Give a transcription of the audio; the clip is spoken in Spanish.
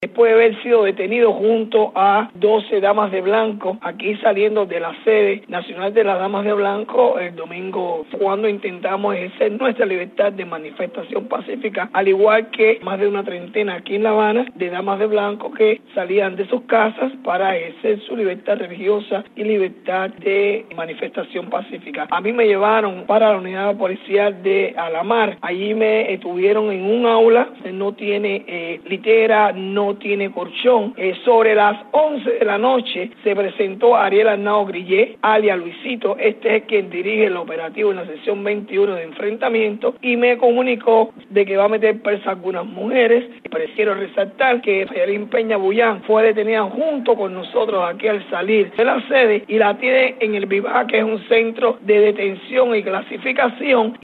Después de haber sido detenido junto a 12 damas de blanco, aquí saliendo de la sede nacional de las damas de blanco el domingo, cuando intentamos ejercer nuestra libertad de manifestación pacífica, al igual que más de una treintena aquí en La Habana de damas de blanco que salían de sus casas para ejercer su libertad religiosa y libertad de manifestación pacífica. A mí me llevaron para la unidad policial de Alamar. Allí me tuvieron en un aula, no tiene litera, no tiene colchón. Sobre las 11 de la noche se presentó Ariel Arnao Grillé, alias Luisito. Este es quien dirige el operativo en la sección 21 de enfrentamiento, y me comunicó de que va a meter presa a algunas mujeres. Pero quiero resaltar que Fayalín Peña Bullán fue detenida junto con nosotros aquí al salir de la sede y la tiene en el Vivac, que es un centro de detención y clasificación.